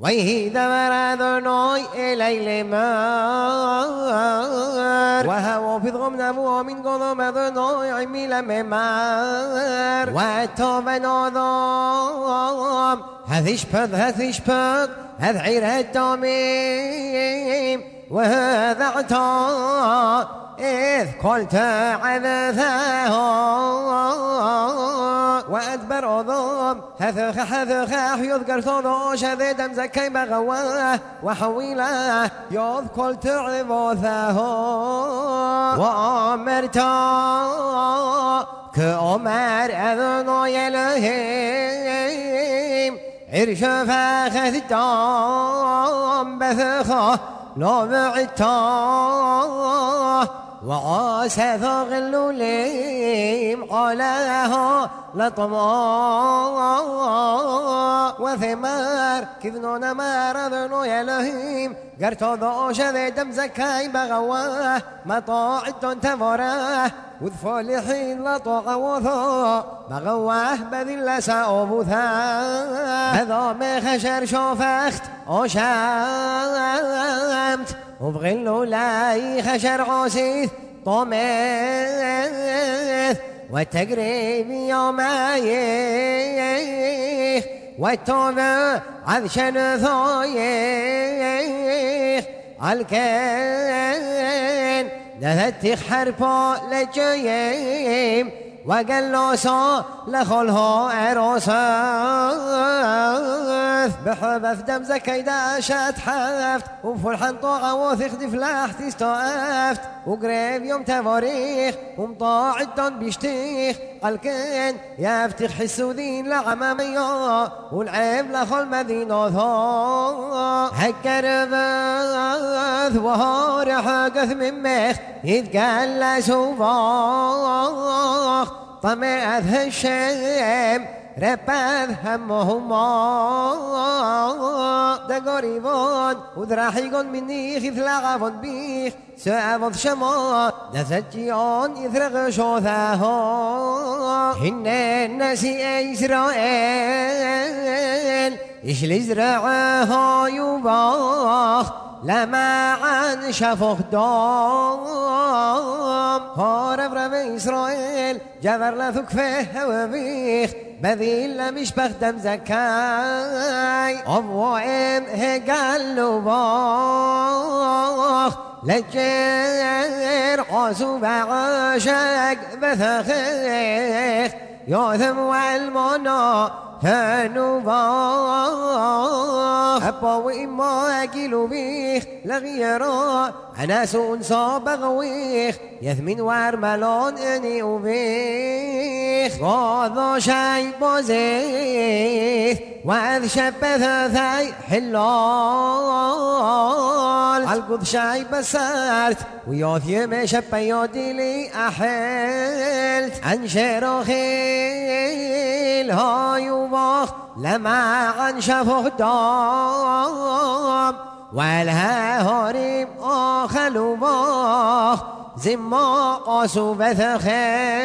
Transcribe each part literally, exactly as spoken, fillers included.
ويه دور ذنوي إلي مار وهو في ضغم نبو من قضم ذنوي عميل ممار واتوب نظام هذي شبض هذي شبض هذ عير الدميم وهذا عطا إذ قلت عذثه وأدبر أضام هذخ هذخ يذكر صدوش هذي دم زكي بغواه وحويله يذكر تعذثه وأمرت كأمر أذنو يلهيم عرش فاخذ الدم بثخه لو بعته وعاسى ثغل ليم علاه لطماه وثمار كذنون مار ذنو يلهيم قرتو ذوش ذي دم زكاي بغواه مطاعد تفراه وذفول حين لطوع وثو بغواه بذل سأوبثا بذو مخشر شوفخت وشامت وبغلو لاي خشر عوسيث طمث والتقريب يومايخ والتوبة عذشن ثويخ الكين دثتخ حرفو لجيم وقلوسو لخله عروساث بحبث دم زكي داشت حفت وفرحان طوغة وثق دفلاح تستوافت وقريب يوم تفاريخ ومطاعدون بيشتيخ الكن يفتخ حسودين لعماميو والعيب لخل مدينو ثو هكر بث وهور حقث من مخ يتقال سوفاخ طمعت هالشام رباذ همهما دقريبون وذراحيقون مني خذ لغفون بيخ سأفض شما دثجيون يثرغ شوثاه هن الناس إسرائيل إيش لزرعها يباخ لما عن شفخ دوم هارب رب إسرائيل جبر لثكفه وبيخ بذيل مش بخدم زكاي أبوائم هقالوا باخ لجير عصو بعشق بثخيخ يوثم والمنى هنوباخ أبا وإما أكلوا بيخ لغيرا عناس أنصى بغويخ يثمن وارملون أني أبيخ غاضو شاي بوزيث وأذ شبث ثاي حلال القض شاي بسارت ويوث يمي شبا يودي لي أحلت عن شيروخيل هاي وباخ لما عن شفخ دام والها هاريم آخل وباخ زما قاسو بثخيخ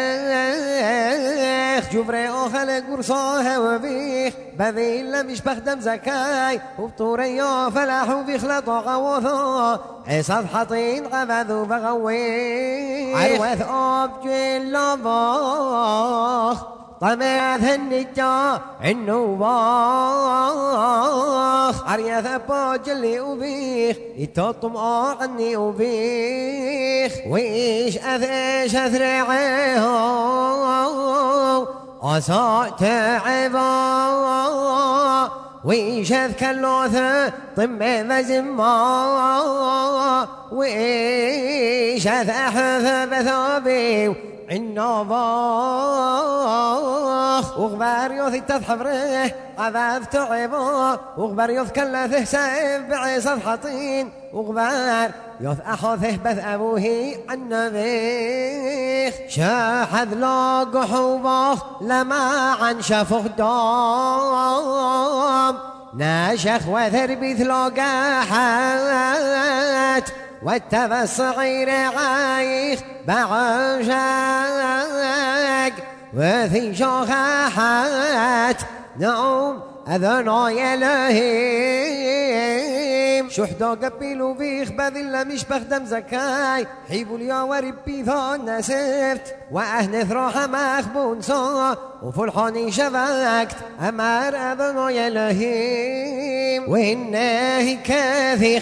جبري آخل قرصاه وبيخ بذيل مش بخدم زكاي وبطوريا فلاحو بيخلط غوثا عصاد حطين غبذو بغويخ عروث آب جيل لباخ طمعت النجا النوباخ عريث أبا جلي أبيخ يتطم عني أبيخ وإيش أذيش أذرعيه أصات عبا وإيش أذكالوث طم ذزما وإيش أذأحث بثابي النوباخ وغبار يوثي تذحبره عذاب تعبه وغبار يوث كلاثه سائف بعيصة حطين وغبار يوث أحوثه بث أبوه عن نبيخ شاحذ لاق حوباخ لما عن شفخ دام ناشخ وثربيث لاقاحات واتبى الصغير عايخ بعشاق وثي شخاحات نعوم أذناي إلهيم شحدا قبلوا بيخ بذل مش بخدم زكاي حيبوا ليا وربي ثان نسفت وأهنث روح مخبون صا وفلحاني شبكت أمر أذناي إلهيم وإنه كافي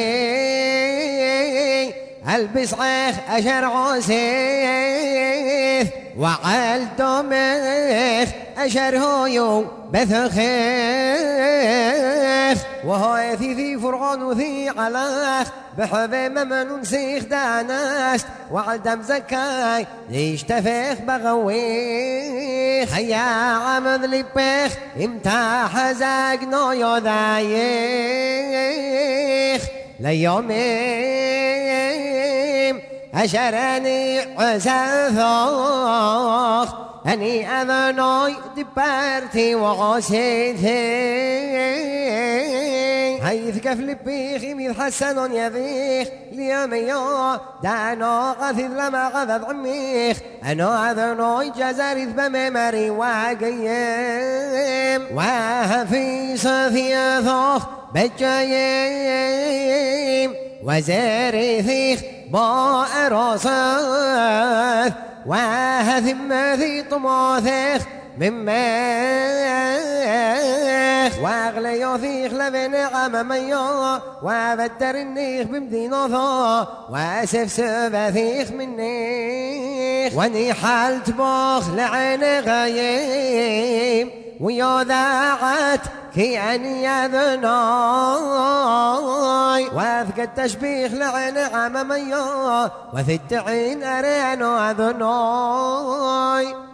خبي ألبس عيخ أشر عسيث وعال دمخ أشر هويو بثخيخ وهاي في في فرعون وذي علاخ بحبي ممن سيخ دانست وعال دم زكاي ليش تفيخ بغويخ هيا عمد لبيخ امتاح زاقنا يا ذايخ ليومين أشرني عزاثوخ أني أذناي دبارتي وعسيتي هيث كفل بيخي ميذ حسن يذيخ لياميا دانا غثث لما غثث عميخ أنا أذناي جزارث بممري وقيم وهفي صفيثوخ بجايم وزارثيخ بائر صاث وهثم ذي طماثيخ من ميخ واغلي يوثيخ لبن عم ميا وبدر النيخ بمدينوثا واسف سبثيخ من نيخ واني حالت باخ لعين غيم ويا ذاعت كي أني أذناي واثق التشبيخ لعين عم ميا وثي التعين أرينو أذناي